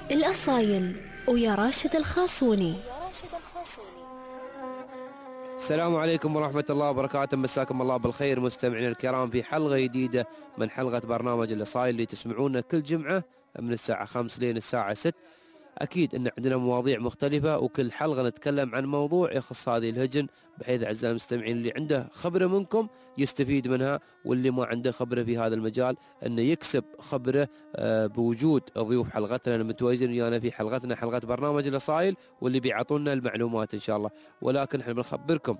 الأصايل ويا راشد الخاصوني. السلام عليكم ورحمة الله وبركاته، مساكم الله بالخير مستمعينا الكرام في حلقة جديدة من حلقة برنامج الأصايل اللي تسمعونا كل جمعة من الساعة 5 لين الساعة 6. أكيد أن عندنا مواضيع مختلفة وكل حلقة نتكلم عن موضوع يخص هذه الهجن، بحيث أعزائي المستمعين اللي عنده خبرة منكم يستفيد منها، واللي ما عنده خبرة في هذا المجال أنه يكسب خبرة بوجود ضيوف حلقتنا المتواجدين ويانا في حلقتنا، حلقة برنامج الأصايل، واللي بيعطونا المعلومات إن شاء الله. ولكن احنا بنخبركم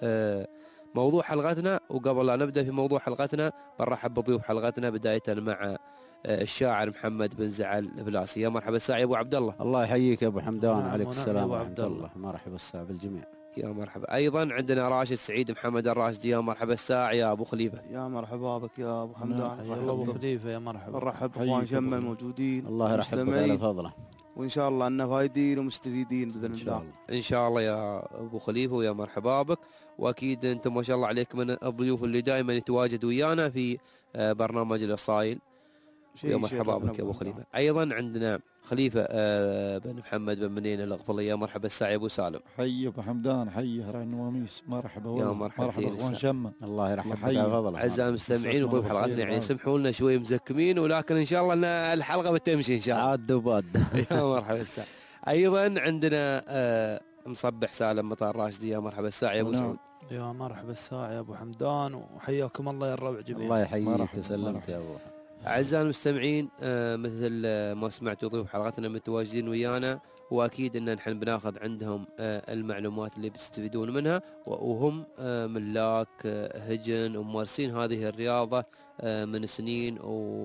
موضوع حلقتنا، وقبل لا نبدأ في موضوع حلقتنا بنرحب بضيوف حلقتنا، بداية مع الشاعر محمد بن زعل الفلاسي. يا مرحبا الساعي ابو عبد الله. الله يحييك يا ابو حمدان، عليك السلام ورحمه الله. مرحبا الساعي بالجميع. يا مرحبا. ايضا عندنا راشد سعيد محمد الراشدي. يا مرحبا الساعي يا ابو خليفه. يا مرحبا بك يا ابو حمدان. يا ابو خليفه يا مرحبا. نرحب باخوان شمه الموجودين، الله يرحب على فضله، وان شاء الله اننا فايدين ومستفيدين باذن الله. ان شاء الله يا ابو خليفه، ويا مرحبا بك. واكيد انتم ما شاء الله عليكم من الضيوف اللي دائما يتواجدوا ويانا في برنامج الأصايل. يا مرحبا بك يا ابو خليفه. ايضا عندنا خليفه بن محمد بن منين الغفلي. يا مرحبا الساعي ابو سالم. حي ابو حمدان، حي هران وميس. مرحبا يا مرحبا اخوان شمه. الله يرحمك على فضله. اعزائي المستمعين وضيوف حلقتنا، يعني سمحوا لنا شوي مزكمين، ولكن ان شاء الله ان الحلقه بتمشي ان شاء الله. عاد وباد. يا مرحبا الساعي. ايضا عندنا مصبح سالم مطار راشدي. يا مرحبا الساعي ابو سعود. يا مرحبا الساعي يا ابو حمدان، وحياكم الله يا الربع جميعا. الله يحييك ويسلمك يا ابو. أعزائي المستمعين، مثل ما سمعتوا ضيوف حلقتنا متواجدين ويانا، وأكيد أن نحن بناخذ عندهم المعلومات اللي بتستفيدون منها، وهم ملاك هجن وممارسين هذه الرياضة من سنين،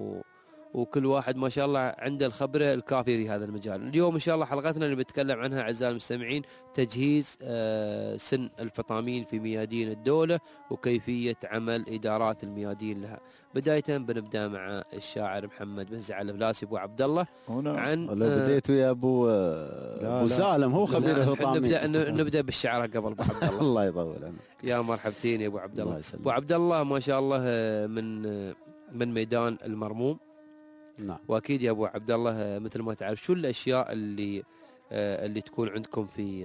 وكل واحد ما شاء الله عنده الخبرة الكافية في هذا المجال. اليوم إن شاء الله حلقتنا اللي بنتكلم عنها أعزائي المستمعين تجهيز سن الفطامين في ميادين الدولة، وكيفية عمل إدارات الميادين لها. بداية بنبدأ مع الشاعر محمد بن زعل الفلاسي أبو عبد الله. عن بديت ويا أبو سالم، هو خبير الفطامين. نبدأ بالشعر قبل أبو عبد الله. الله يطول عنك. يا مرحبتين يا أبو عبد الله. أبو عبد الله ما شاء الله من ميدان المرموم. نعم. واكيد يا ابو عبد الله مثل ما تعرف شو الاشياء اللي تكون عندكم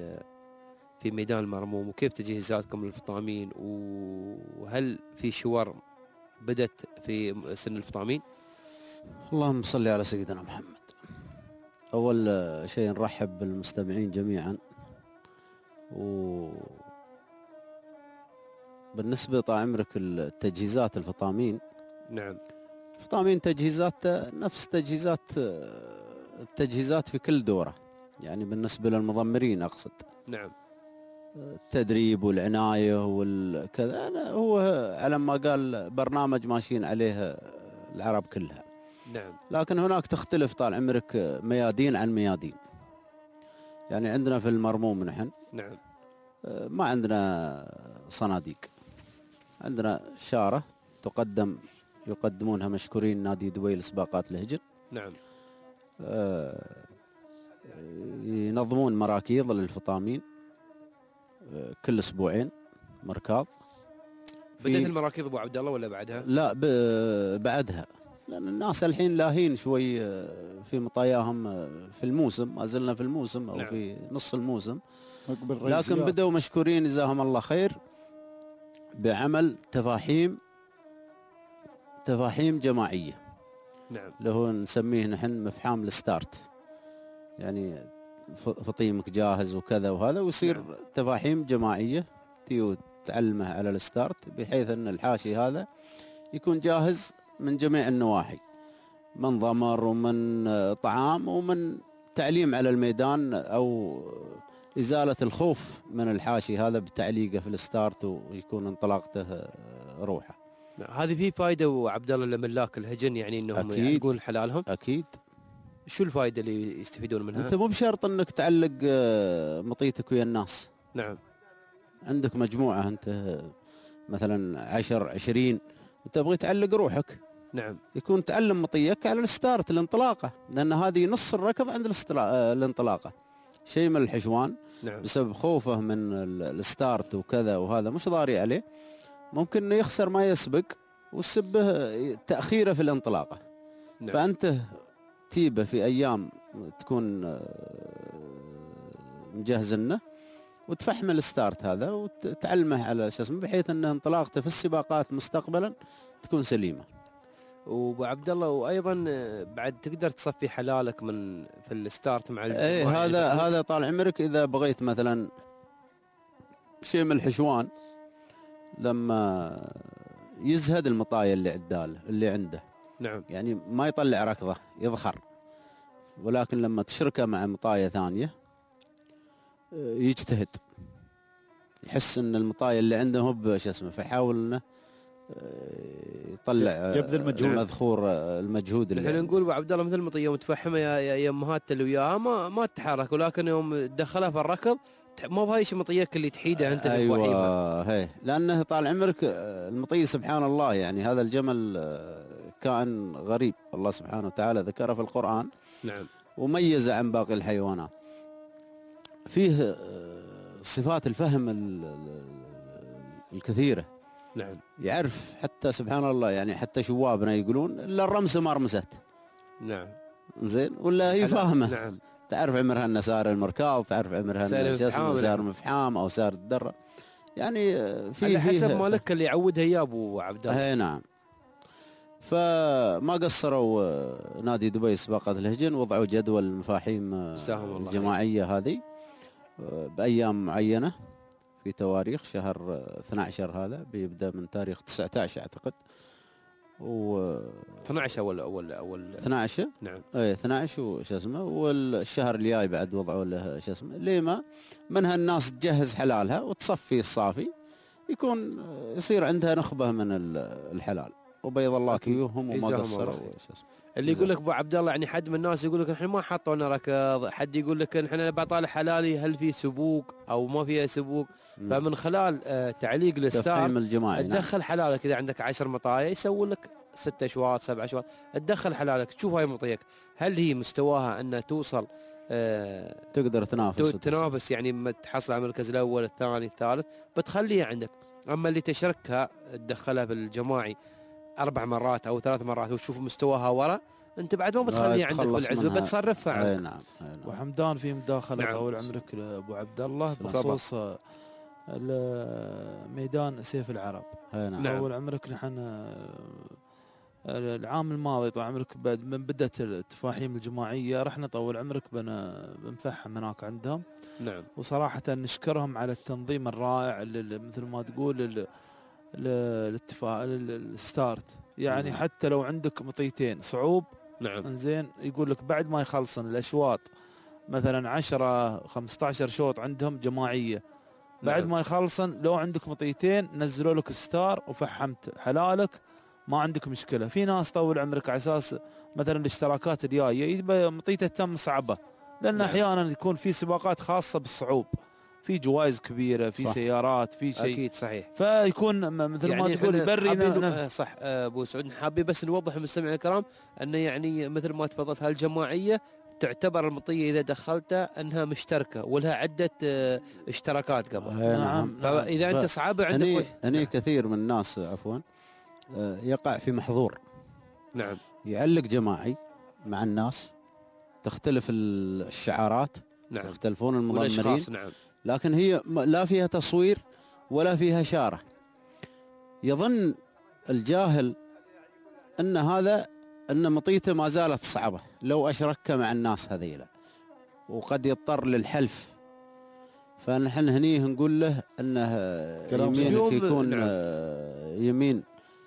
في ميدان المرموم، وكيف تجهيزاتكم للفطامين، وهل في شور بدت في سن الفطامين؟ اللهم صل على سيدنا محمد. اول شيء نرحب بالمستمعين جميعا، بالنسبه طال عمرك التجهيزات الفطامين. نعم. فطامين تجهيزات نفس التجهيزات في كل دورة، يعني بالنسبة للمضمرين أقصد. نعم. التدريب والعناية والكذا هو على ما قال برنامج ماشيين عليه العرب كلها. نعم. لكن هناك تختلف طال عمرك ميادين عن ميادين. يعني عندنا في المرموم نحن نعم ما عندنا صناديق، عندنا شارة يقدمونها مشكورين نادي دبي لسباقات الهجن. نعم. ينظمون مراكيض للفطامين كل اسبوعين مركاض. بدأت المراكيض ابو عبد الله ولا بعدها؟ لا بعدها، لان الناس الحين لاهين شوي في مطاياهم في الموسم، ما زلنا في الموسم او نعم. في نص الموسم، لكن بدأوا مشكورين جزاهم الله خير بعمل تفاحيم جماعية. نعم. اللي هو نسميه نحن مفحام الستارت، يعني فطيمك جاهز وكذا وهذا، ويصير نعم. تفاحيم جماعية تعلمه على الستارت، بحيث أن الحاشي هذا يكون جاهز من جميع النواحي، من ضمر ومن طعام ومن تعليم على الميدان، أو إزالة الخوف من الحاشي هذا بتعليقه في الستارت، ويكون انطلاقته روحه. هذه في فائدة وعبد الله لملاك الهجن، يعني انهم يعلقون حلالهم؟ اكيد. شو الفائدة اللي يستفيدون منها؟ انت مو بشرط انك تعلق مطيتك ويا الناس. نعم. عندك مجموعة انت مثلا 10-20 وتبغي تعلق روحك. نعم. يكون تعلم مطيك على الستارت الانطلاقة، لان هذه نص الركض عند الانطلاقة. شيء من الحشوان. نعم. بسبب خوفه من الستارت وكذا وهذا مش ضاري عليه، ممكن انه يخسر ما يسبق، والسبه تأخيره في الانطلاقة. نعم. فأنت ترتيبه في ايام تكون مجهزنه، وتفحم الستارت هذا وتعلمه على شو اسمه، بحيث ان انطلاقته في السباقات مستقبلا تكون سليمه. وابو عبد الله، وايضا بعد تقدر تصفي حلالك من في الستارت مع ايه هذا طال عمرك. اذا بغيت مثلا شيء من الحشوان، لما يزهد المطايه اللي عداله اللي عنده، نعم، يعني ما يطلع ركضه يضخر، ولكن لما تشركه مع مطايه ثانيه يجتهد، يحس ان المطايه اللي عنده هو بش اسمه، فيحاول انه يطلع يبذل مجهود، المذخور المجهود اللي احنا عنده. نقول ابو عبد الله مثل المطيه متفحمه يا امهات اللي وياها ما تتحرك، ولكن يوم دخلها في الركض ما بهاي شيء مطيك اللي تحيده انت اللي توحيمها. ايوه هي، لانه طال عمرك المطيه سبحان الله، يعني هذا الجمل كائن غريب الله سبحانه وتعالى ذكره في القرآن، نعم، وميز عن باقي الحيوانات. فيه صفات الفهم الكثيرة، نعم، يعرف حتى سبحان الله، يعني حتى شوابنا يقولون الا الرمسة ما رمست، نعم، زين، ولا هي فاهمة. نعم، تعرف عمرها ان سار المركاض، تعرف عمرها ان سار نعم. مفحام او سار الدرة، يعني في على حسب مالك اللي يعودها يا ابو عبد الله. اي نعم. فما قصروا نادي دبي سباقات الهجن، وضعوا جدول المفاحيم الجماعية هذه بأيام معينة في تواريخ شهر 12. هذا بيبدأ من تاريخ 19 أعتقد، و 12 أول 12 نعم، اي 12 وش اسمه، والشهر الجاي بعد وضعوا له شو اسمه، لما منها الناس تجهز حلالها وتصفي الصافي، يكون يصير عندها نخبة من الحلال، وبيض الله كيوهم وما قصروا. اللي يقول لك ابو عبد الله، يعني حد من الناس يقول لك احنا ما حطوا لنا ركض، حد يقول لك احنا بطالع حلالي هل في سبوق او ما فيها سبوق. فمن خلال تعليق الستار الجماعي تدخل حلالك، اذا عندك 10 مطايا يسوي لك 6 اشواط 7 اشواط، تدخل حلالك تشوف هاي مطيك هل هي مستواها انها توصل تقدر تنافس يعني تحصل على المركز الاول الثاني الثالث، بتخليها عندك. اما اللي تشركها تدخلها بالجماعي 4 مرات او 3 مرات وتشوف مستواها ورا، انت بعد ما بتخليها عندك بالعزبه، بتصرفها عندك. نعم. وحمدان في مداخله نعم. طول عمرك ابو عبد الله بخصوص ميدان سيف العرب. نعم. طول عمرك نحن العام الماضي طول عمرك بعد من بدأت التفاحيم الجماعيه رحنا طول عمرك بنفحم هناك عندهم. نعم. وصراحه نشكرهم على التنظيم الرائع مثل ما تقول الستارت، يعني نعم. حتى لو عندك مطيتين صعوب، نعم، انزين يقول لك بعد ما يخلصن الاشواط مثلا 10 15 شوط عندهم جماعيه، بعد نعم. ما يخلصن لو عندك مطيتين نزلوا لك ستار وفحمت حلالك ما عندك مشكله. في ناس طول عمرك على اساس مثلا الاشتراكات الجايه يبقى مطيته تم صعبه، لان نعم. احيانا يكون في سباقات خاصه بالصعوب، في جوائز كبيره، في صح. سيارات، في شيء اكيد صحيح، فيكون مثل يعني ما تقول بري صح. ابو سعود حابين بس نوضح للمستمعين الكرام انه يعني مثل ما تفضلت هالجماعيه تعتبر المطيه اذا دخلتها انها مشتركه ولها عده اشتراكات قبل. نعم. فاذا انت صعبه عندك هني كثير من الناس عفوا يقع في محظور. نعم. يعلق جماعي مع الناس، تختلف الشعارات، نعم، يختلفون المضمرين، نعم، لكن هي لا فيها تصوير ولا فيها شارة. يظن الجاهل ان مطيته ما زالت صعبة لو اشرك مع الناس هذيلا، وقد يضطر للحلف. فنحن هني نقول له انه يمينك يكون نعم. يمين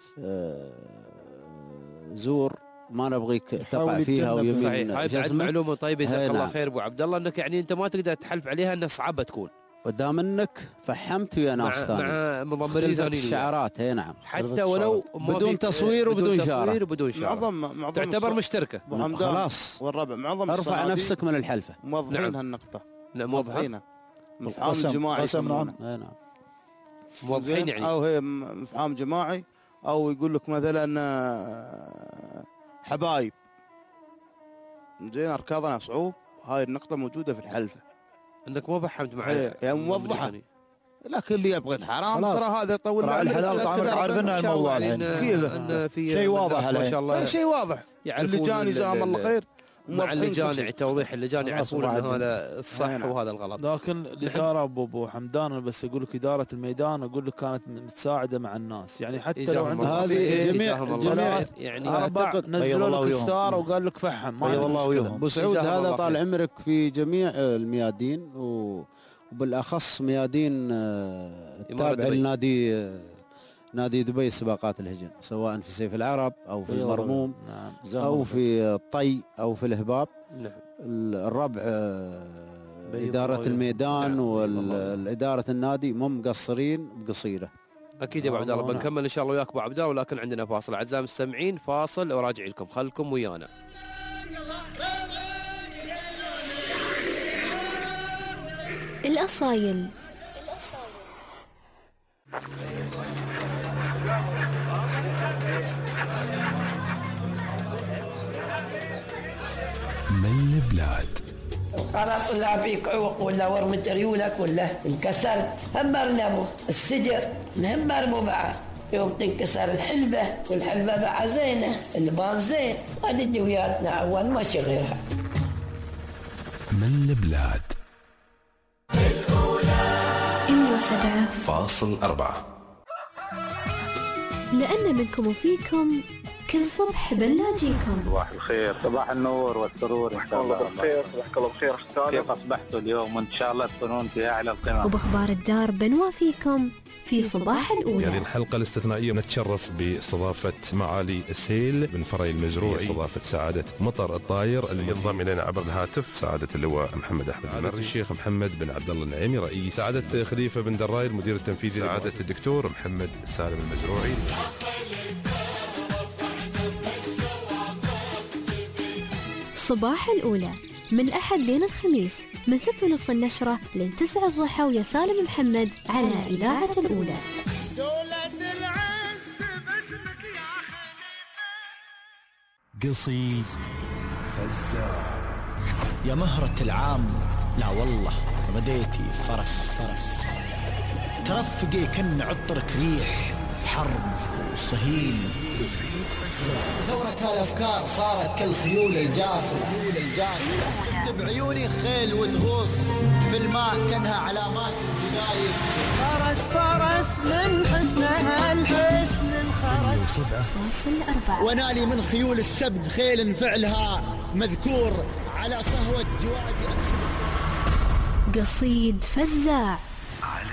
زور ما نبغيك تقع فيها، ويمين صحيح. هاي بعد معلومه طيبه جزاك الله نعم. خير ابو عبد الله، انك يعني انت ما تقدر تحلف عليها انها صعبه تكون قدام انك فحمت ويا ناس ثانيين مع مضمرين ثانيين الشعارات. هي نعم، حتى ولو بدون تصوير وبدون شارة، وبدون شارة معظم تعتبر مشتركه. خلاص والربع معظم ارفع نفسك من الحلفة. موضحين نعم. هالنقطة، موضحينها مفعام جماعي نعم. موضحين يعني، او هي مفعام جماعي، او يقول لك مثلا حبايب زين اركاضنا صعوب. هاي النقطة موجودة في الحلفة، انك ما فحمت معي يعني موضحة. لكن اللي يبغى الحرام خلاص. ترى هذا يطول ترى له الحلال طعمك عارفين الموضوع الحين. إن في شيء واضح ما الحين. شاء الله شيء واضح. اللجان جزاهم الله خير مع اللجان، توضيح اللجان يعرفون ان هذا الصح وهذا الغلط. لكن الاداره ابو حمدان انا بس اقول لك اداره الميدان اقول لك كانت متساعده مع الناس، يعني حتى لو عندهم هذه جميع يعني اربع نزلوا لك ستار وقال لك فحم ما بيض الله وياهم. ابو سعود هذا طال عمرك في جميع الميادين وبالاخص ميادين التابعه للنادي نادي دبي السباقات الهجن، سواء في سيف العرب او في المرموم او في الطي او في الهباب. الربع اداره الميدان والاداره النادي مو مقصرين بقصيره. اكيد يا ابو عبد الله بنكمل ان شاء الله وياك ابو عبد الله، ولكن عندنا فاصل اعزائي المستمعين، فاصل وراجع لكم، خلكم ويانا. الأصايل. من البلاد قرأت ولا فيك عوق ولا ورمت ريولك ولا انكسرت همرنا السجر نهمر بعد يوم تنكسر الحلبة والحلبة بقى زينة البان زين هذه جوياتنا أول ما غيرها. من البلاد 107.4 لأن منكم وفيكم كل صبح بنلاقيكم. صباح الخير، صباح النور والسرور ان شاء الله. بالخير، صباحك الله بخير استاذ. كيف اصبحتوا اليوم؟ وان شاء الله تكونون في اعلى القمم. وباخبار الدار بنوافيكم في صباح الاولى. هذه الحلقه الاستثنائيه نتشرف باستضافه معالي السيل بن فري المزروعي، استضافه سعاده مطر الطاير اللي ينضم الينا عبر الهاتف سعاده اللواء محمد احمد المري، الشيخ محمد بن عبد الله النعيمي رئيس، سعاده خليفه بن دراي المدير التنفيذي، سعاده الدكتور محمد سالم المزروعي. صباح الأولى من الأحد لين الخميس من 6:30 النشرة لين 9 الضحى ويا سالم محمد على إذاعة الأولى. قصيد فزاع يا مهرة العام، لا والله بديتي فرس ترفقي كن عطرك ريح حرب وصهيل. ثورة الأفكار صارت كالخيول الجافة شفت بعيوني خيل وتغوص في الماء كانها علامات الدقايق. فرس من حسنها الحسن الخرس 7.4 ونالي من خيول السبق خيل فعلها مذكور على صهوة جوادي. قصيد فزاع على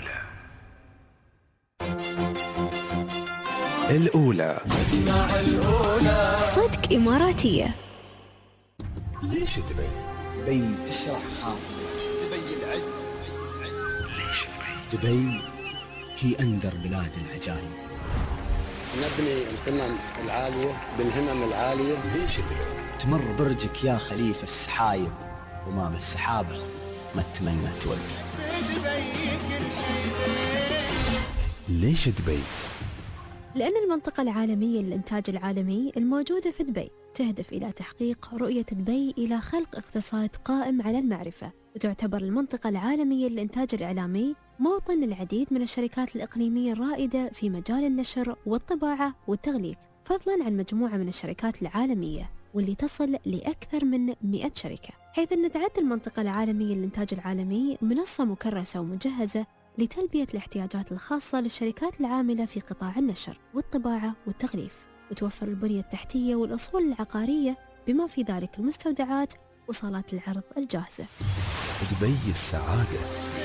الأولى اسمع الأولى صدق إماراتية. ليش دبي تشرح خاطر دبي العز. ليش دبي هي أندر بلاد العجائب. نبني القمم العالية بالهمم العالية. ليش دبي تمر برجك يا خليفة السحايب وما بالسحابة ما تتمنى تولي. ليش دبي؟ لأن المنطقة العالمية للإنتاج العالمي الموجودة في دبي تهدف إلى تحقيق رؤية دبي إلى خلق اقتصاد قائم على المعرفة، وتعتبر المنطقة العالمية للإنتاج الإعلامي موطن العديد من الشركات الإقليمية الرائدة في مجال النشر والطباعة والتغليف، فضلاً عن مجموعة من الشركات العالمية واللي تصل لأكثر من 100 شركة، حيث أن تعد المنطقة العالمية للإنتاج العالمي منصة مكرسة ومجهزة لتلبية الاحتياجات الخاصة للشركات العاملة في قطاع النشر والطباعة والتغليف، وتوفر البنية التحتية والأصول العقارية بما في ذلك المستودعات وصالات العرض الجاهزة. دبي السعادة.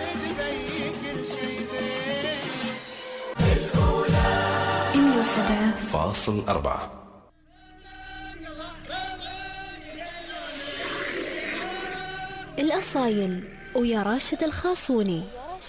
الأولى 107.4 الأصايل ويا راشد الخاصوني.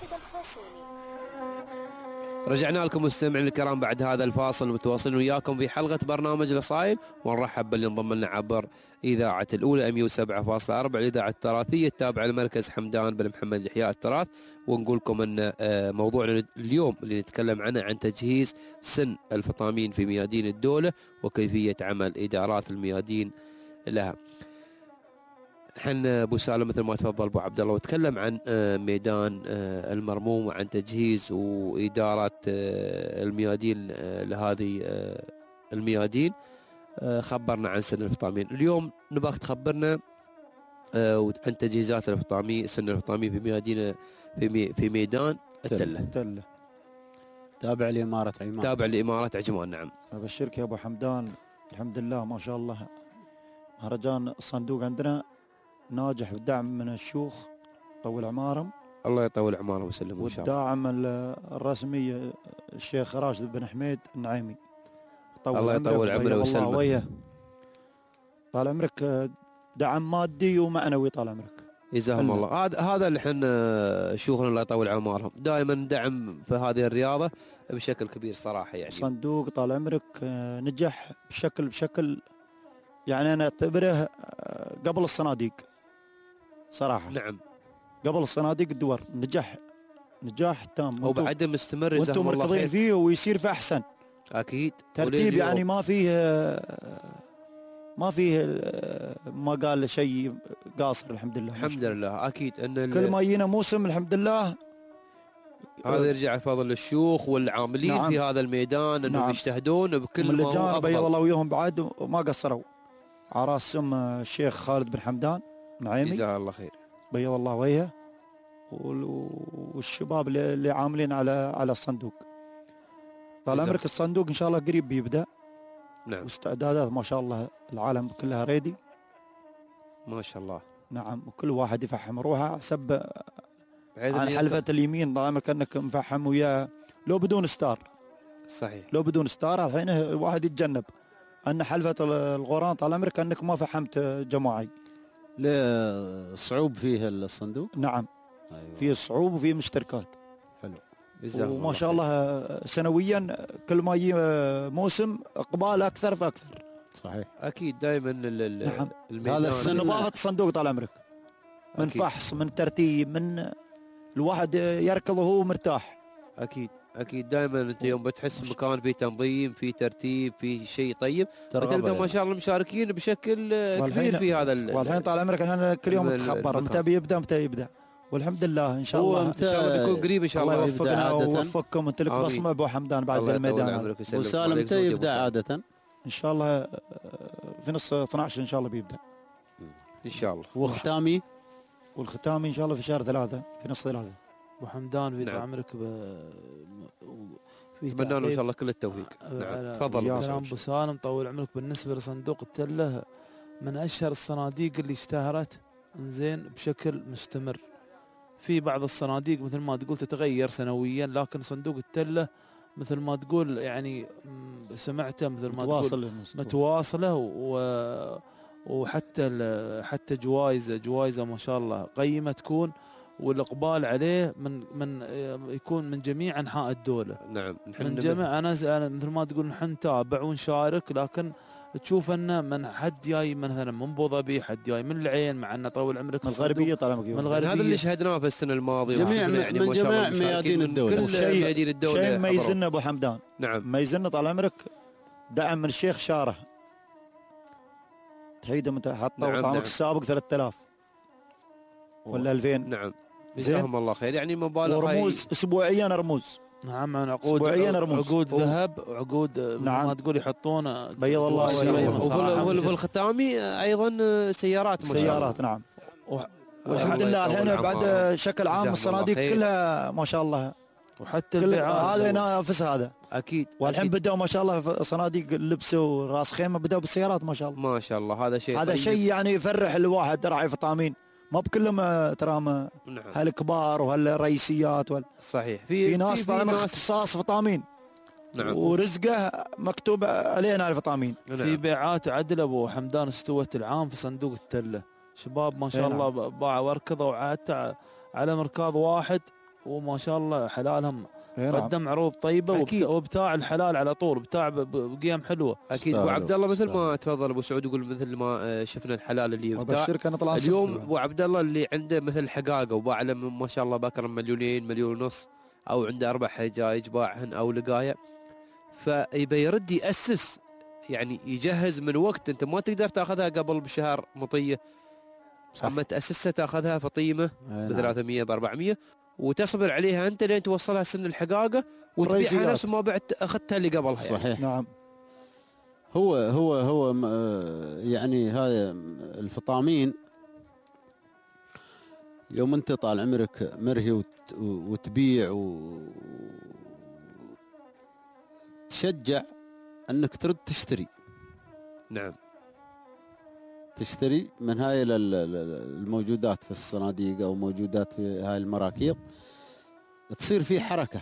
رجعنا لكم مستمعين الكرام بعد هذا الفاصل، متواصلين وياكم في حلقة برنامج الأصايل، ونرحب باللي انضم لنا عبر إذاعة الأولى 107.4 الإذاعة التراثية التابعة لمركز حمدان بن محمد لإحياء التراث. ونقول لكم أن موضوعنا اليوم اللي نتكلم عنه عن تجهيز سن الفطامين في ميادين الدولة وكيفية عمل إدارات الميادين لها. الحين ابو سالم مثل ما تفضل ابو عبد الله وتكلم عن ميدان المرموم وعن تجهيز واداره الميادين لهذه الميادين. خبرنا عن سن الفطامين. اليوم نباك تخبرنا عن تجهيزات الفطامي، سن الفطامي في ميادين في ميدان التله. تابع لإمارة عمان. تابع لإمارة عجمان. نعم. أبشرك يا أبو حمدان، الحمد لله ما شاء الله مهرجان الصندوق عندنا ناجح بالدعم من الشيوخ طول عمارهم. الله يطول عمارهم ويسلمهم إن شاء الله. والداعم الرسمي الشيخ راشد بن حميد النعيمي. الله يطول عمره ويسلمه. طال عمرك دعم مادي ومعنوي طال عمرك. جزاهم الله. هذا اللي احنا شيوخنا الله يطول اعمارهم دائما دعم في هذه الرياضه بشكل كبير صراحه. يعني صندوق طال عمرك نجح بشكل يعني انا اعتبره قبل الصناديق صراحه. نعم. قبل الصناديق الدور نجاح تام. وبعد مستمر وانتم مركضين فيه ويصير في احسن. اكيد. ترتيب يعني ما فيه ما قال شيء قاصر الحمد لله. الحمد لله. اكيد ان كل ما يجينا موسم الحمد لله هذا يرجع الفضل للشيوخ والعاملين. نعم. في هذا الميدان انهم يجتهدون بكل ما هو افضل. بيض الله وياهم بعد وما قصروا على راس الشيخ خالد بن حمدان نعيمي جزاه الله خير بيض الله وجهه والشباب اللي عاملين على الصندوق. طال عمرك الصندوق ان شاء الله قريب بيبدا. نعم. واستعدادات ما شاء الله العالم كلها ريدي ما شاء الله. نعم. وكل واحد يفحم روحه حسب عن حلفة اليمين. طال عمرك انك مفحم وياه لو بدون ستار. صحيح. لو بدون ستار الحين واحد يتجنب ان حلفة الغوران طال عمرك انك ما فحمت جماعي. لا صعوب فيه الصندوق. نعم. أيوة. فيه صعوب وفيه مشتركات. حلو. وما شاء الله سنويا كل ما يجي موسم اقبال اكثر فاكثر. صحيح. اكيد دائما. نعم. هذا السن نظافه الصندوق طال عمرك من أكيد. فحص من ترتيب من الواحد يركض وهو مرتاح. اكيد دائما انت يوم بتحس مكان فيه تنظيم فيه ترتيب فيه شيء طيب بتلقى ما شاء الله مشاركين بشكل كبير في هذا. والحين طال عمرك احنا كل يوم نتخبر متى بيبدا والحمد لله ان شاء الله. ان شاء الله بيكون قريب ان شاء الله. الله يوفقنا ويوفقكم انت لك بصمه ابو حمدان بعد الميدان. وسالم متى يبدا عاده؟ ان شاء الله في نص 12 ان شاء الله بيبدا ان شاء الله. والختامي ان شاء الله في شهر 3 في نص 3. ابو حمدان في عمرك نتمنى له ان شاء الله كل التوفيق. نعم. تفضل يا كلام ابو سالم طول عمرك. بالنسبه لصندوق التله من اشهر الصناديق اللي اشتهرت زين بشكل مستمر. في بعض الصناديق مثل ما تقول تتغير سنويا لكن صندوق التله مثل ما تقول يعني سمعته مثل ما تقول متواصله وحتى جوائزه ما شاء الله قيمه تكون والاقبال عليه من يكون من جميع انحاء الدوله. نعم. من جميع انا مثل ما تقول نحن نتابع ونشارك لكن تشوف انه من حد جاي مثلا من ابو ظبي حد جاي من العين مع انه طول عمرك من الغربيه طال عمرك. من الغربيه هذا اللي شهدناه في السنه الماضيه جميع يعني من جميع ميادين الدوله. ميادين الدوله شيء ما يزن ابو حمدان. نعم. ما يزن طال عمرك دعم من الشيخ شاره تحيده متى حطوا طال عمرك السابق 3000 ولا 2000. نعم. جزاهم الله خير. يعني مبالغ. ورموز اسبوعيا رموز. نعم. عقود ذهب وعقود. نعم. ما تقول يحطون بيض الله. وفي الختامي ايضا سيارات. نعم. والحمد لله الحين بعد شكل عام الصناديق كلها ما شاء الله. وحتى البيعات هذا ينافس هذا. اكيد. والحين بدأوا ما شاء الله صناديق اللبس وراس خيمه بدأوا بالسيارات ما شاء الله. ما شاء الله. هذا شيء يعني يفرح الواحد راعي فطامين. ما بكلهم ترى هالكبار وهالرئيسيات صحيح. في ناس طالما اختصاص فطامين. نعم. ورزقه مكتوب علينا الفطامين. في بيعات عدل ابو حمدان استوت العام في صندوق التله شباب ما شاء الله باعوا وركضوا حتى على مركاض واحد وما شاء الله حلالهم قدم عروض طيبه وبتاع الحلال على طول بتاع بقيم حلوه. اكيد. ابو عبد الله مثل ما تفضل ابو سعود يقول مثل ما شفنا الحلال اللي يبتاع اليوم ابو عبد الله اللي عنده مثل حقاقه وباع له ما شاء الله بكرم 2 مليون ونص او عنده 4 حجايج باعهن او لقايه فيبي يرد ياسس يعني يجهز من وقت انت ما تقدر تاخذها قبل بشهر مطيه اما تاسسها تاخذها فطيمه ب 300 ب 400 وتصبر عليها انت لين توصلها سن الحقاقه وتبيعها نفس ما بعت اخذتها اللي قبلها. صحيح يعني. نعم. هو يعني هذا الفطامين يوم انت طال عمرك مرهي وتبيع وتشجع انك ترد تشتري. نعم. تشتري من هاي الموجودات في الصناديق او موجودات في هاي المراكيض، تصير فيه حركه،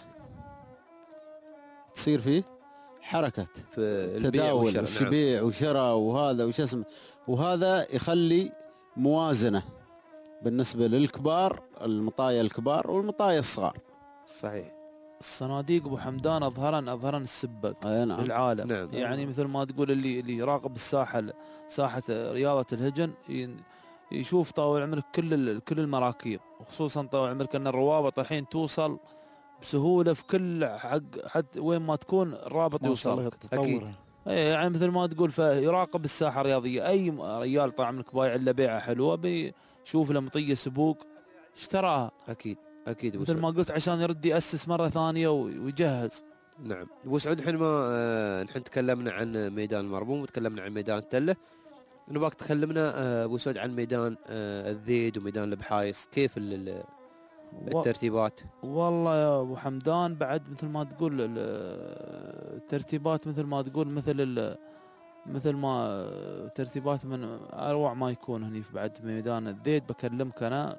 تصير فيه حركه في تداول وبيع وشراء وهذا وش اسمه، وهذا يخلي موازنه بالنسبه للكبار، المطايا الكبار والمطايا الصغار. صحيح. الصناديق ابو حمدان اظهرا السبق نعم. للعالم. نعم. يعني مثل ما تقول اللي يراقب ساحه رياضه الهجن يشوف طول عمرك كل المراكيب، وخصوصا طول عمرك ان الروابط الحين توصل بسهوله في كل حتى وين ما تكون الرابط يوصل. اكيد. يعني مثل ما تقول فيراقب الساحه الرياضيه. اي ريال طال عمرك بايع له بيعه حلوه بيشوف له مطيه سبوق اشتراها. اكيد مثل ما قلت عشان يرد يأسس مرة ثانية ويجهز. نعم. ابو سعود حين ما نحن تكلمنا عن ميدان المربوم وتكلمنا عن ميدان التله، نبغاك تكلمنا ابو سعود عن ميدان الذيد وميدان البحايص، كيف الترتيبات؟ والله يا ابو حمدان بعد مثل ما تقول الترتيبات مثل ما تقول مثل ما ترتيبات من اروع ما يكون هني بعد ميدان الذيد. بكلمك انا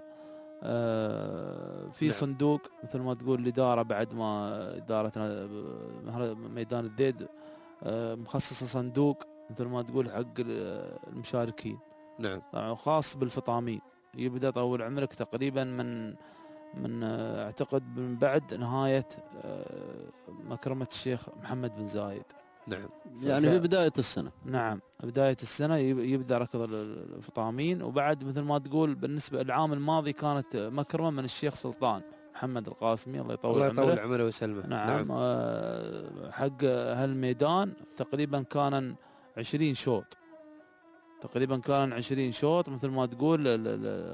في صندوق مثل ما تقول الإدارة بعد ما إدارتنا ميدان الذيد مخصصة صندوق مثل ما تقول حق المشاركين. نعم. طبعا خاص بالفطامين، يبدأ طول عمرك تقريبا من اعتقد من بعد نهاية مكرمة الشيخ محمد بن زايد. نعم. يعني في بداية السنة. نعم بداية السنة يبدأ ركض الفطامين. وبعد مثل ما تقول بالنسبة العام الماضي كانت مكرمة من الشيخ سلطان محمد القاسمي الله يطول عمره ويسلمه. نعم. حق هالميدان تقريبا كان 20 شوط، تقريبا كان 20 شوط مثل ما تقول.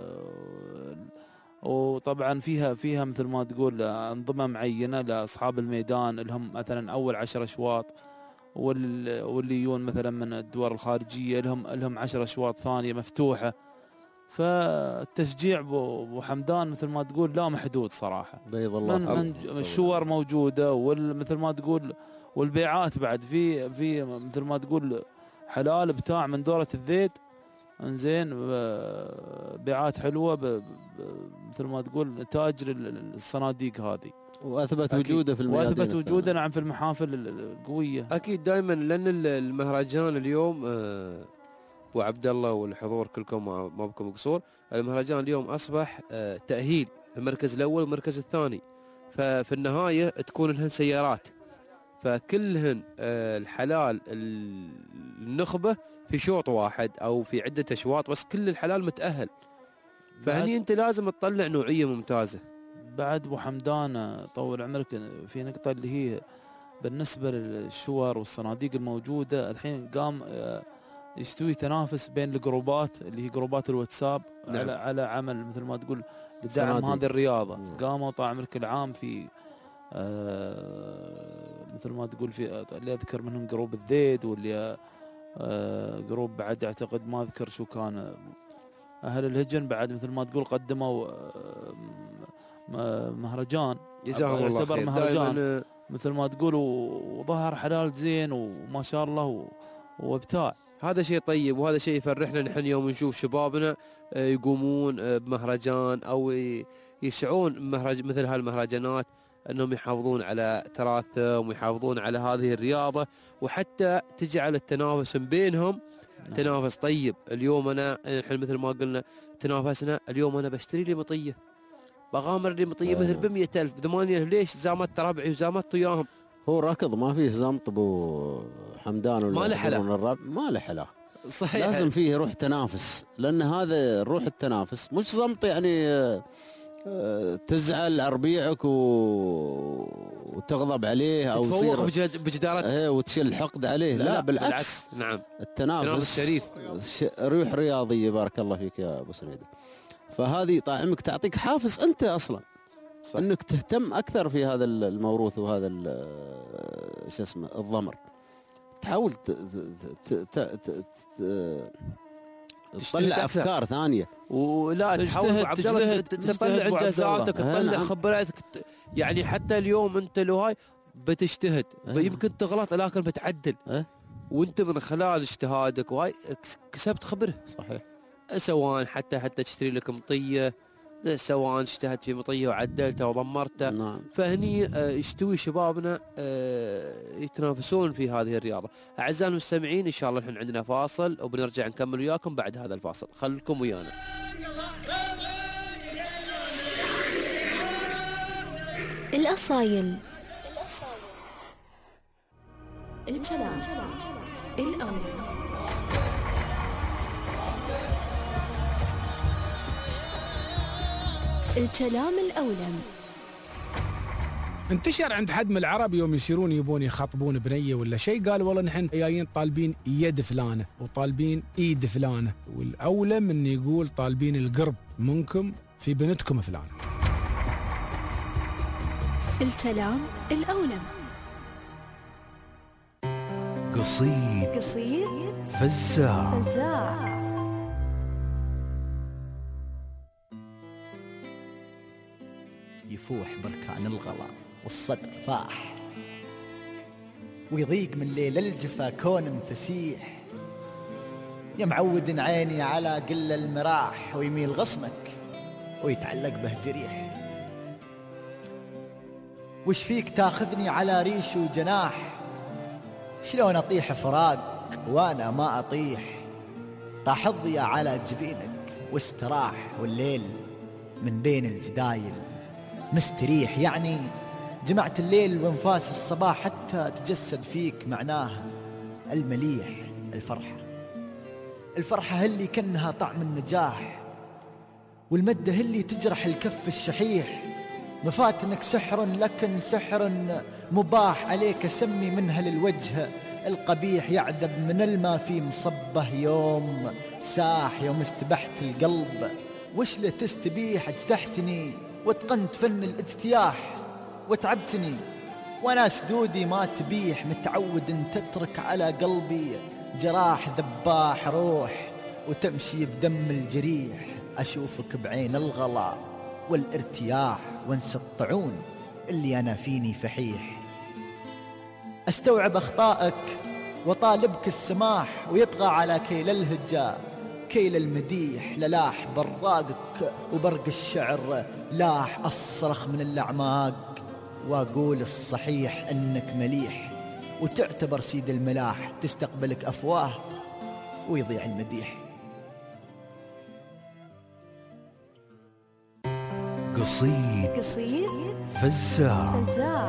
وطبعا فيها مثل ما تقول أنظمة معينة لأصحاب الميدان لهم مثلا أول 10 أشواط، واللي يجون مثلا من الدول الخارجية لهم 10 أشواط ثانية مفتوحة. فالتشجيع ابو حمدان مثل ما تقول لا محدود صراحة. بيض الله من الشور موجودة، ومثل ما تقول والبيعات بعد في مثل ما تقول حلال بتاع من دورة الذيد انزين، بيعات حلوة مثل ما تقول نتاج الصناديق هذه، واثبت وجوده في الميادين، واثبت وجوده نعم في المحافل القويه. اكيد دائما لان المهرجان اليوم ابو عبد الله والحضور كلكم ما بكم قصور، المهرجان اليوم اصبح تاهيل المركز الاول والمركز الثاني، ففي النهايه تكون لهن سيارات، فكلهن الحلال النخبه في شوط واحد او في عده اشواط، بس كل الحلال متاهل، فهني انت لازم تطلع نوعيه ممتازه. بعد ابو حمدان طول عمرك في نقطه اللي هي بالنسبه للشور والصناديق الموجوده الحين، قام يستوي تنافس بين الجروبات اللي هي جروبات الواتساب. نعم. على عمل مثل ما تقول لدعم هذه الرياضه. قاموا طال عمرك العام في مثل ما تقول في اللي اذكر منهم جروب الذيد، واللي جروب بعد اعتقد ما اذكر شو كان اهل الهجن، بعد مثل ما تقول قدموا مهرجان يعتبر مهرجان مثل ما تقول، وظهر حلال زين وما شاء الله وابتاع. هذا شيء طيب، وهذا شيء يفرحنا نحن يوم نشوف شبابنا يقومون بمهرجان او يسعون مثل هالمهرجانات انهم يحافظون على تراثهم ويحافظون على هذه الرياضه، وحتى تجعل التنافس بينهم تنافس طيب. اليوم انا نحن مثل ما قلنا تنافسنا، اليوم انا بشتري لي مطيه، بغامر لي مطيه مثل ب 100,000 8,000، ليش؟ زامت ربعي وزامت وياهم. هو ركض ما فيه زمط ابو حمدان ولا ما له حلا، ما له حلا. صحيح، لازم فيه روح تنافس، لان هذا روح التنافس مش زمط يعني تزعل ربيعك وتغضب عليه او تتفوق بجدارته وتشيل حقد عليه. لا بالعكس. نعم، التنافس شريف، روح رياضيه. بارك الله فيك يا ابو سريدي. فهذه طاعمك تعطيك حافز انت اصلا صح. انك تهتم اكثر في هذا الموروث وهذا شو اسمه الضمر. تحاول تطلع افكار ثانيه ولا تحاول تطلع انجازاتك، تطلع خبراتك. يعني حتى اليوم انت لو هاي بتجتهد يمكن تغلط لكن بتعدل وانت من خلال اجتهادك وهاي كسبت خبره. صحيح. سواء حتى تشتري لك مطيه، سواء اجتهدت في مطيه وعدلتها وضمرتها. نعم. فهني يستوي شبابنا يتنافسون في هذه الرياضه. اعزائي المستمعين ان شاء الله الحين عندنا فاصل وبنرجع نكمل وياكم بعد هذا الفاصل، خلكم ويانا. الأصايل، الكلام الأولى، الكلام الأولم. انتشر عند حد من العرب يوم يصيرون يبون يخاطبون بنيه ولا شيء، قال والله نحن جايين طالبين يد فلانه وطالبين ايد فلانه، والاولم ان يقول طالبين القرب منكم في بنتكم فلانه. الكلام الأولم. قصيد فزاع. يفوح بركان الغلا والصدر فاح، ويضيق من ليل الجفا كون فسيح، يا معود عيني على قل المراح، ويميل غصنك ويتعلق به جريح. وش فيك تاخذني على ريش وجناح، شلون اطيح فراق وانا ما اطيح. طاح الضياء على جبينك واستراح، والليل من بين الجدايل مستريح. يعني جمعت الليل وانفاس الصباح حتى تجسد فيك معناها المليح. الفرحة اللي كأنها طعم النجاح، والمدة اللي تجرح الكف الشحيح. مفاتنك سحر لكن سحر مباح، عليك اسمي منها للوجه القبيح. يعذب من الماء في مصبه يوم ساح، يوم استبحت القلب وش له تستبيح. اجتحتني واتقنت فن الاجتياح وتعبتني وانا سدودي ما تبيح. متعود ان تترك على قلبي جراح ذباح، روح وتمشي بدم الجريح. اشوفك بعين الغلا والارتياح، وانسى الطعون اللي انا فيني فحيح. استوعب اخطائك وطالبك السماح، ويطغى على كيل الهجاء كيل المديح. للاح براقك وبرق الشعر لاح، أصرخ من الأعماق وأقول الصحيح أنك مليح. وتعتبر سيد الملاح، تستقبلك أفواه ويضيع المديح. قصيد فزاع.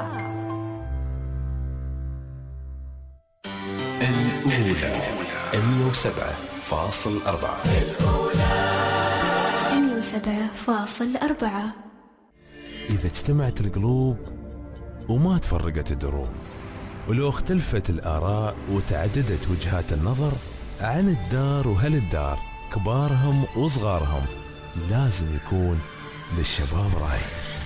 الأولى 107.4. 107.4. إذا اجتمعت القلوب وما تفرقت الدروب، ولو اختلفت الآراء وتعددت وجهات النظر عن الدار وهل الدار، كبارهم وصغارهم، لازم يكون للشباب رأي.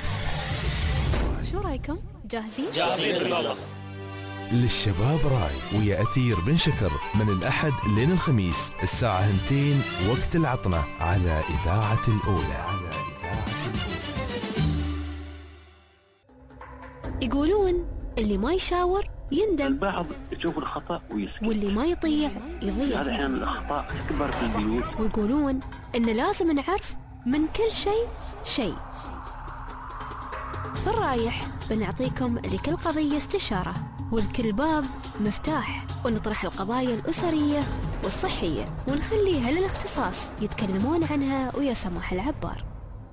شو رأيكم؟ جاهزين؟ جاهزين بالله. للشباب راي ويا أثير بن شكر من الأحد لين الخميس الساعة 2 وقت العطنة على إذاعة الأولى. يقولون اللي ما يشاور يندم، البعض يشوف الخطأ ويسكت، واللي ما يطيع يضيع. هذا أحيانا الأخطاء تكبر في البيوت. ويقولون إن لازم نعرف من كل شيء. في الرايح بنعطيكم لكل قضية استشارة، ولكل باب مفتاح، ونطرح القضايا الأسرية والصحية، ونخليها للاختصاص يتكلمون عنها ويا سماح العبار.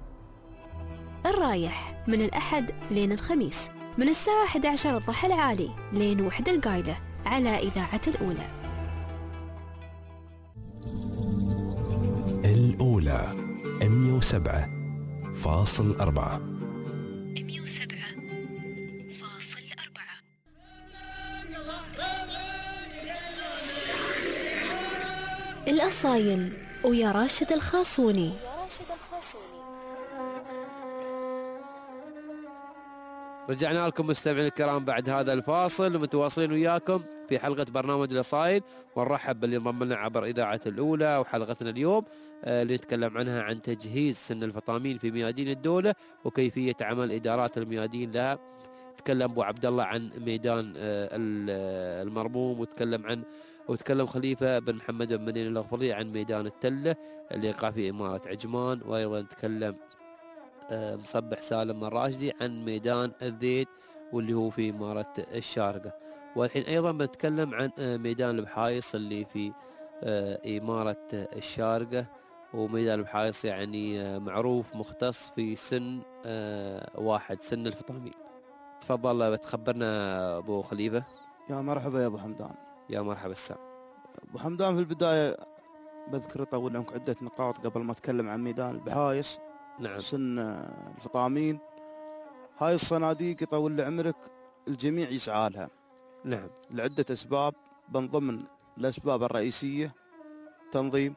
الرايح من الأحد لين الخميس من الساعة 11 الضحى العالي لين 1 القايلة على إذاعة الأولى. الأولى 107.4. الأصايل ويا راشد الخاصوني. رجعنا لكم مستمعين الكرام بعد هذا الفاصل، ومتواصلين وياكم في حلقة برنامج الأصايل، ونرحب باللي انضم لنا عبر إذاعة الأولى. وحلقتنا اليوم اللي نتكلم عنها عن تجهيز سن الفطامين في ميادين الدولة وكيفية عمل إدارات الميادين لها. تكلم أبو عبد الله عن ميدان المرموم، وتكلم خليفة بن محمد بن منين الغفري عن ميدان التلة اللي يقع في إمارة عجمان، وأيضا تكلم مصبح سالم الراشدي عن ميدان الزيت واللي هو في إمارة الشارقة. والحين أيضا بنتكلم عن ميدان البحايص اللي في إمارة الشارقة. وميدان البحايص يعني معروف مختص في سن واحد، سن الفطامين. تفضل بتخبرنا أبو خليفة. يا مرحبا يا أبو حمدان. يا مرحبا السام. أبو حمدان، في البداية بذكر طول لكم عدة نقاط قبل ما أتكلم عن ميدان البحايص. نعم. سن الفطامين هاي الصناديق يطول عمرك الجميع يسعى لها. نعم. لعدة أسباب، من ضمن الأسباب الرئيسية تنظيم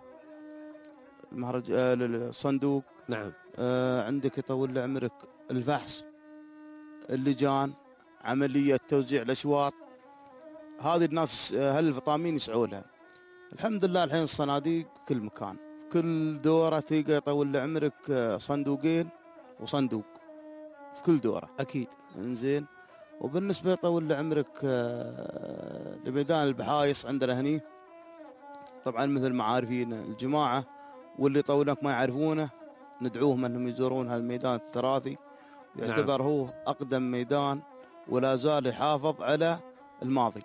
الصندوق. نعم. عندك يطول عمرك الفحص، اللجان، عملية توزيع الأشواط. هذه الناس هالفطامين يسعوا لها. الحمد لله الحين الصناديق كل مكان، كل دورة تلقى يطول عمرك صندوقين وصندوق في كل دورة. أكيد. إنزين. وبالنسبة يطول عمرك لميدان البحايص عندنا هني، طبعا مثل ما عارفين الجماعة واللي طولك ما يعرفونه ندعوهم أنهم يزورون هالميدان التراثي. يعتبر هو أقدم ميدان ولا زال يحافظ على الماضي.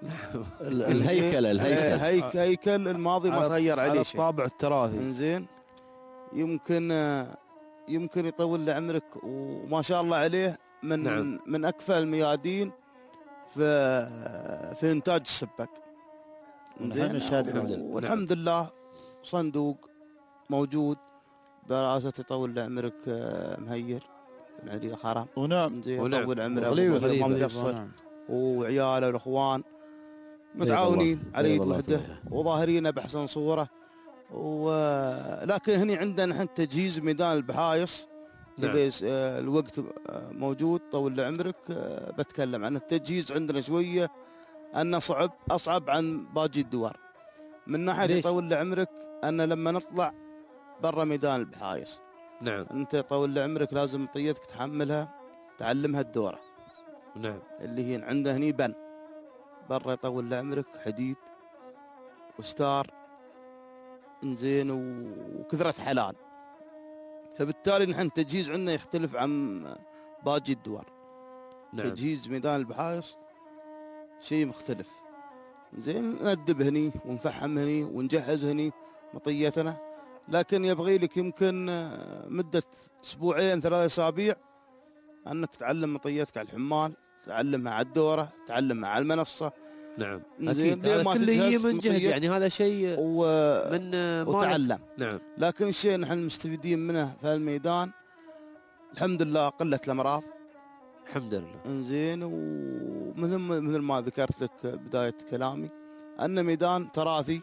هيكل الماضي ما تغير عليه شيء، الطابع التراثي. إنزين. يمكن يطول عمرك وما شاء الله عليه من نعم. من أكفأ الميادين في إنتاج السبك. والحمد لله صندوق موجود براسة يطول عمرك مهير بن علي الخرم. ونعم. يطول عمره ما مقصر، وعياله والأخوان متعاونين على يد وحده وظاهرين بأحسن صورة. ولكن هني عندنا نحن تجهيز ميدان البحايص. نعم. إذا الوقت موجود طول عمرك بتكلم عن التجهيز. عندنا شوية أنه أصعب عن باقي الدول من ناحية طول عمرك. أن لما نطلع برا ميدان البحايص، نعم، أنت طول عمرك لازم طيتك تحملها تعلمها الدورة. نعم. اللي هي عنده هني بن برا يطول عمرك حديد وستار، انزين، وكثرة حلال. فبالتالي نحن التجهيز عندنا يختلف عن باقي الدول. نعم. تجهيز ميدان البحايص شيء مختلف. زين، ندب هني ونفحم هني ونجهز هني مطيتنا، لكن يبغي لك يمكن مدة أسبوعين 3 أسابيع أنك تعلم مطيتك على الحمال، تعلمها على الدورة، تعلمها على المنصة. نعم. أكيد هذا كله من جهد، يعني هذا شيء من وتعلم. نعم. لكن الشيء نحن مستفيدين منه في الميدان الحمد لله قلة الأمراض. الحمد لله. انزين. ومثل ما ذكرت لك بداية كلامي أن ميدان تراثي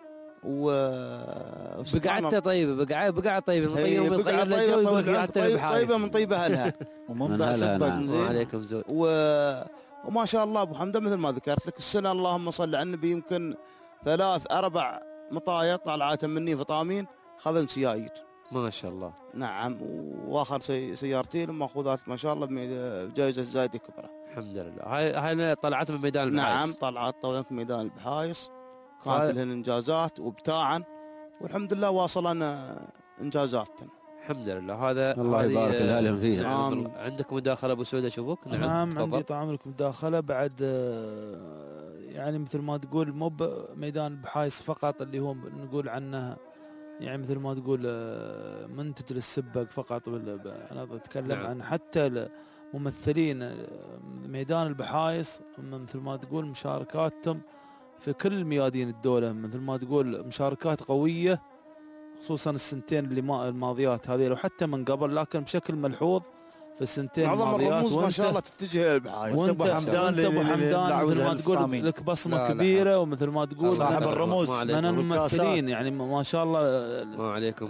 بقعدته طيبة، بقعة طيبة، بتغير الجو، طيبة من طيبة أهلها ومنبع سبق. عليكم زود. وما شاء الله أبو حمد مثل ما ذكرت لك السنة اللهم صل على النبي يمكن 3-4 مطايا طالعات مني فطامين خذن سيايير ما شاء الله. نعم. واخر سيارتين ماخوذات ما شاء الله بجائزة زايد كبرى. الحمد لله. هاي طلعت من ميدان البحايص. نعم، طلعت من ميدان البحايص، كانت لهن انجازات وابتاعا، والحمد لله واصلنا انجازاتنا. الحمد لله. هذا الله يبارك لهم فيها. نعم. عندك مداخلة ابو سعود اشوفك؟ نعم. عندي طعم لكم مداخلة بعد. يعني مثل ما تقول مو بميدان البحايص فقط اللي هو نقول عنه، يعني مثل ما تقول منتج للسبق فقط. انا اتكلم نعم. عن حتى ممثلين ميدان البحايص مثل ما تقول مشاركاتهم في كل ميادين الدولة، مثل ما تقول مشاركات قوية خصوصا السنتين الماضيات هذه وحتى من قبل، لكن بشكل ملحوظ في السنتين معظم الماضيات الرموز ما شاء الله تتجه للبحاير. وانت ابو حمدان مثل ما تقول لك بصمه كبيره، ومثل ما تقول صاحب الرموز من الممثلين يعني ما شاء الله. ما عليكم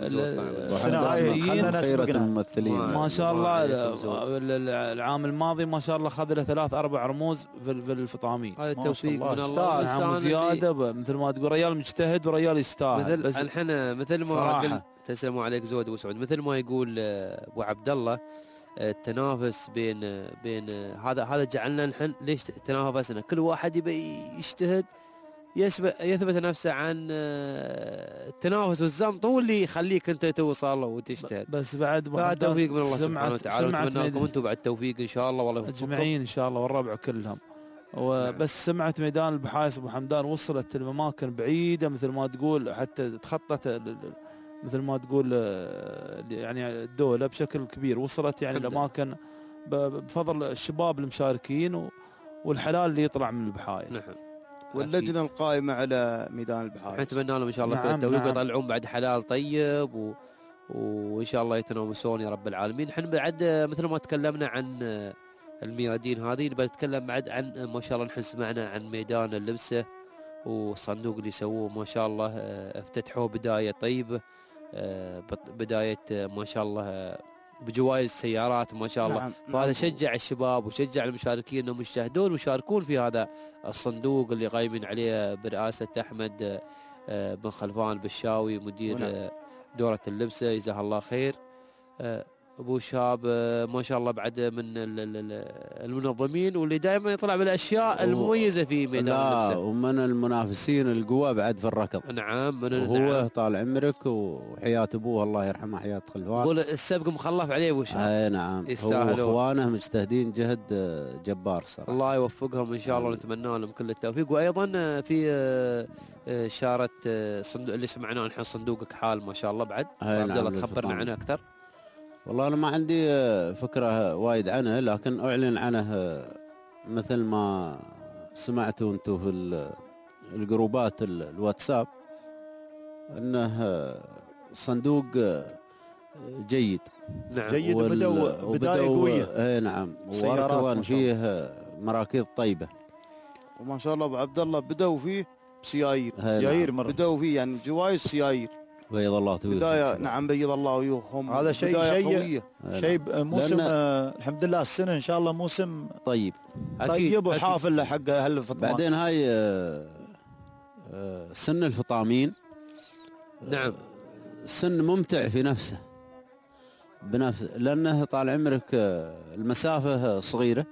الممثلين ما شاء الله. العام الماضي ما شاء الله اخذ له 3-4 رموز في الفطامين. هذا التوفيق من الله. نعم زياده مثل ما تقول ريال مجتهد وريال يستاهل. بس الحين مثل ما قلت، تسلموا عليك زود وسعود، مثل ما يقول ابو عبد الله التنافس بين هذا جعلنا نحن ليش تنافسنا؟ كل واحد يبي يجتهد يثبت نفسه عن التنافس والزمط هو اللي يخليك انت توصل وتجتهد. بس بعد توفيق من الله سبحانه وتعالى، ونتمنى لكم انتم بعد توفيق ان شاء الله، والله يوفقكم اجمعين ان شاء الله والربع كلهم. وبس سمعت ميدان البحايص ابو حمدان وصلت لاماكن بعيده مثل ما تقول، حتى تخطت مثل ما تقول يعني الدولة بشكل كبير، وصلت يعني الأماكن بفضل الشباب المشاركين والحلال اللي يطلع من البحايص. نعم. واللجنة القائمة على ميدان البحايص نتمنى لهم إن شاء الله كل التوفيق ويطلعون بعد حلال طيب وإن شاء الله يتنافسون يا رب العالمين. نحن بعد مثل ما تكلمنا عن الميادين هذه، بنتكلم بعد عن ما شاء الله نحن سمعنا عن ميدان اللبسة والصندوق اللي سووه ما شاء الله، افتتحوه بداية طيبة، بداية ما شاء الله بجوائز سيارات ما شاء الله. نعم. فهذا شجع الشباب وشجع المشاركين انهم يجتهدون ويشاركون في هذا الصندوق اللي قايمين عليه برئاسة احمد بن خلفان البشاوي مدير دورة اللبسة، جزاه الله خير. ابو شاب ما شاء الله بعد من المنظمين واللي دائما يطلع بالاشياء المميزه في ميدان اللبسه، ومن المنافسين القوى بعد في الركض. نعم وهو طال عمرك وحياة ابوه الله يرحمه حياة خلفان، يقول السبق مخلف عليه ابو شاب. اي نعم، يستاهلون، هو واخوانه مجتهدين جهد جبار صراحه. الله يوفقهم ان شاء الله ونتمنى لهم كل التوفيق. وايضا في شارة صندوق اللي سمعناه الحين صندوقك حال ما شاء الله بعد، عبد الله تخبرنا عنه اكثر. والله أنا ما عندي فكرة وايد عنه، لكن أعلن عنه مثل ما سمعتوا أنتم في الجروبات الواتساب أنه صندوق جيد. نعم. جيد بداية قوية. اي نعم، وركضا فيه مراكز طيبة وما شاء الله أبو عبد الله بدأوا فيه بسيايير. سيايير مرة بدأوا فيه يعني جوائز سيايير. بيض الله توفيق. بداية نعم بيض الله وجوههم. هذا شيء موسم الحمد لله السنة إن شاء الله موسم طيب وحافل حق أهل الفطمان. بعدين هاي سن الفطامين نعم سن ممتع في نفسه لأنه طال عمرك المسافة صغيرة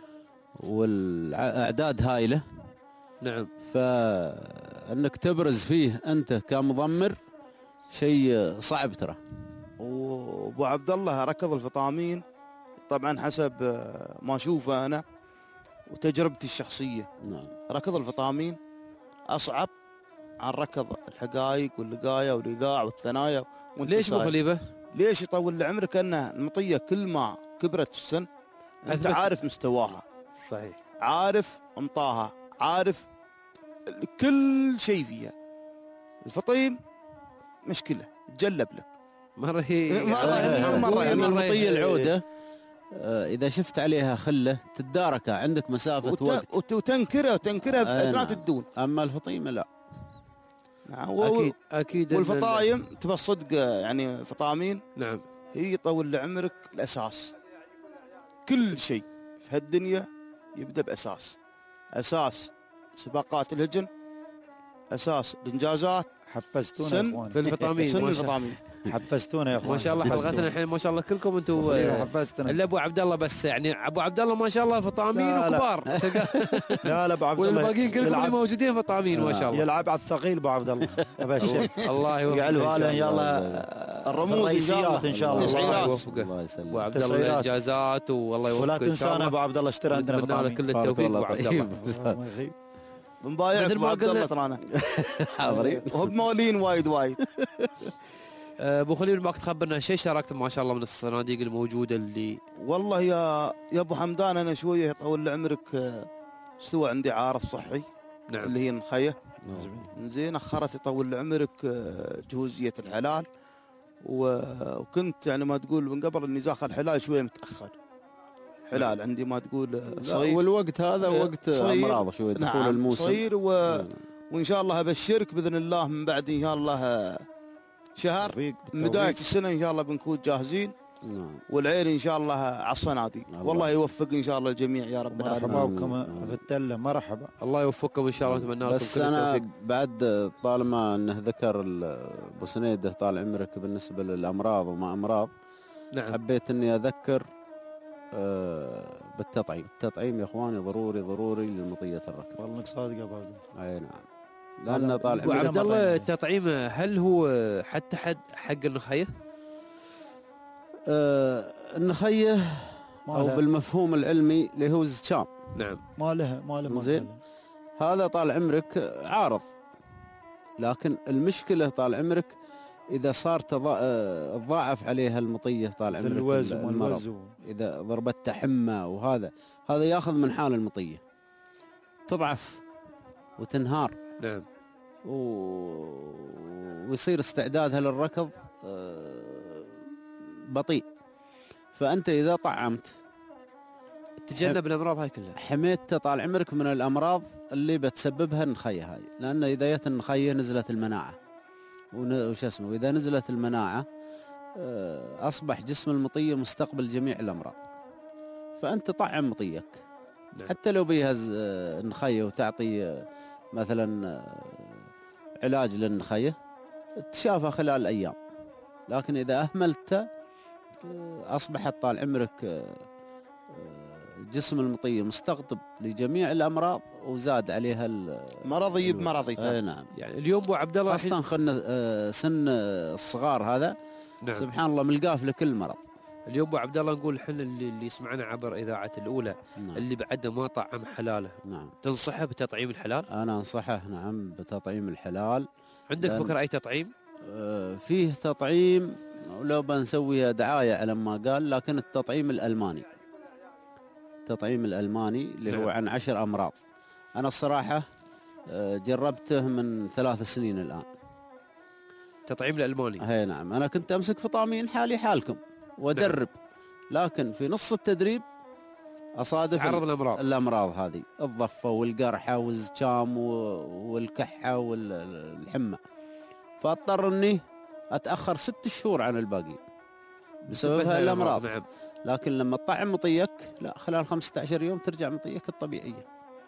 والأعداد هايلة. نعم. فأنك تبرز فيه أنت كمضمر شيء صعب ترى. وابو عبد الله ركض الفطامين طبعا حسب ما اشوفه انا وتجربتي الشخصيه. نعم. ركض الفطامين اصعب عن ركض الحقائق واللقايه والاذاع والثنايا. ليش ابو خليفه؟ ليش يطول عمرك؟ انه المطيه كل ما كبرت في السن انت عارف مستواها. صحيح. عارف امطاها، عارف كل شيء فيها. الفطيم مشكله تجلب لك مرة هي مرة المطية العودة إذا شفت عليها خلة تتداركها عندك مسافة وقت وتنكرها بأدنى الدون. أما الفطيمة لا. نعم. أكيد والفطايم تبى الصدق يعني فطامين. نعم. هي طول لعمرك الأساس. كل شيء في هالدنيا يبدأ بأساس. أساس سباقات الهجن، أساس الإنجازات. حفزتونا يا اخوان في الفطامين. سن الفطامين حفزتونا يا اخوان. ما شاء الله حلقتنا الحين ما شاء الله كلكم انتم الا ابو عبد الله بس. يعني ابو عبد الله ما شاء الله فطامين وكبار. لا ابو عبد الله والباقيين كلكم اللي موجودين فطامين ما شاء الله. يلعب على الثقيل ابو عبد الله. ابشر الله يوفقه. يجعله ان شاء الله الرموزيات ان شاء الله. الله يوفقه. ابو عبد الله الانجازات والله يوفقه. ولا تنسانا ابو عبد الله اشترى عندنا فطامين. كل التوفيق ابو عبد الله. بنبايعك ابو عبد الله ترانا حاضرين وهو بموالين وايد. ابو خليل معك تخبرنا شيء شاركت ما شاء الله من الصناديق الموجوده اللي والله يا ابو حمدان انا شويه طول عمرك استوى عندي عارض صحي. نعم. اللي هي نخيه زين اخرت يطول عمرك جهوزيه الحلال، وكنت يعني ما تقول من قبل اني زاخ الحلال شويه متاخر. حلال عندي ما تقول صغير، والوقت هذا وقت امراض شويه دخول الموسم صغير وان شاء الله ابشرك باذن الله من بعد ان شاء الله شهر من بدايه السنه ان شاء الله بنكون جاهزين. والعين ان شاء الله على الصناديق. والله يوفق ان شاء الله الجميع يا رب العالمين. مرحبا بكم في التله، مرحبا. الله يوفقكم ان شاء الله، نتمنى لكم بس انا بعد طالما انه ذكر ابو سنيده طال عمرك بالنسبه للامراض وما امراض، نعم حبيت اني اذكر بالتطعيم. التطعيم يا اخواني ضروري ضروري للمطيه الركب. والله انك صادق يا ابو عبد. اي نعم، لان طال ابو عبد الله التطعيم هل هو حتى حق النخيه؟ النخيه او بالمفهوم العلمي اللي هو الزكام. نعم ما له زين. هذا طال عمرك عارض، لكن المشكله طال عمرك اذا صار تضاعف عليها المطيه طال عمرك المرض، اذا ضربتها حمى وهذا ياخذ من حال المطيه، تضعف وتنهار. نعم. ويصير استعدادها للركض بطيء. فانت اذا طعمت تجنب الامراض هاي كلها، حميت طال عمرك من الامراض اللي بتسببها النخيه هاي، لان اذا جت النخيه نزلت المناعه وش اسمه، واذا نزلت المناعه اصبح جسم المطيه مستقبل جميع الامراض. فانت طعم مطيك. نعم. حتى لو بيها النخيه وتعطي مثلا علاج للنخيه تشافى خلال ايام، لكن اذا اهملته اصبحت طال عمرك جسم المطيه مستقطب لجميع الامراض وزاد عليها مرض يجيب مرض. اي نعم. يعني اليوم ابو عبد الله اصلا خلنا سن الصغار هذا. نعم. سبحان الله ملقاف لكل مرض. اليوم ابو عبد الله نقول احنا اللي يسمعنا عبر اذاعه الاولى. نعم. اللي بعده ما طعم حلاله. نعم. تنصحه بتطعيم الحلال؟ انا انصحه نعم بتطعيم الحلال. عندك فكره اي تطعيم؟ فيه تطعيم ولو بنسويها دعايه على ما قال، لكن التطعيم الالماني. التطعيم الالماني اللي هو عن 10 امراض. انا الصراحه جربته من 3 سنين الان. التطعيم الالماني. اي نعم. انا كنت امسك فطامين حالي حالكم وادرب. نعم. لكن في نص التدريب اصادف الامراض هذه، الضفه والقرحه والزكام والكحه والحمى، فاضطر اني اتاخر 6 شهور عن الباقيين بسبب هاي الامراض. نعم. لكن لما تطعم مطيك لا، خلال 15 يوم ترجع مطيك الطبيعيه.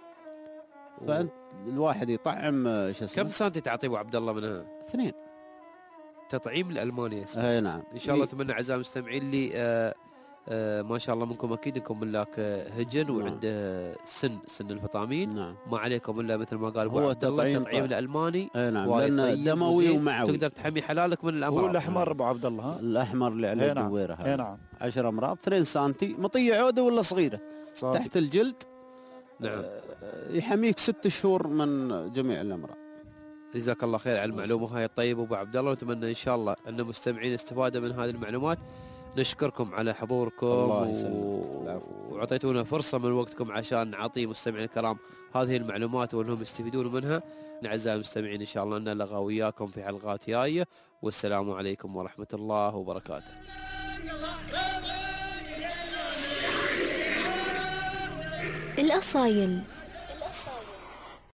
فانت الواحد يطعم شو اسمه. كم سنتي تعطي ابو عبد الله منها؟ 2. تطعيم الالماني اسمه. اي نعم. ان شاء الله اتمنى اعزائي المستمعين لي ما شاء الله منكم اكيد انكم ملاك هجن. نعم. وعنده سن الفطامين. نعم. ما عليكم الا مثل ما قال ابو عبد الله التطعيم الالماني. اي نعم. لانه دموي ومعوي، تقدر تحمي حلالك من الامراض. هو الاحمر ابو عبد الله. الاحمر اللي عليه الدويره هذا. اي نعم. 10 امراض 2 سنتي، مطيه عوده ولا صغيره صار. تحت الجلد. نعم. يحميك 6 شهور من جميع الامراض. جزاك الله خير على المعلومه هاي الطيبه ابو عبد الله، ونتمنى ان شاء الله ان المستمعين استفادوا من هذه المعلومات. نشكركم على حضوركم وعطيتونا فرصه من وقتكم عشان نعطي مستمعين الكرام هذه المعلومات وانهم يستفيدون منها. اعزائي المستمعين ان شاء الله نلقى وياكم في حلقات جايه، والسلام عليكم ورحمه الله وبركاته. الأصايل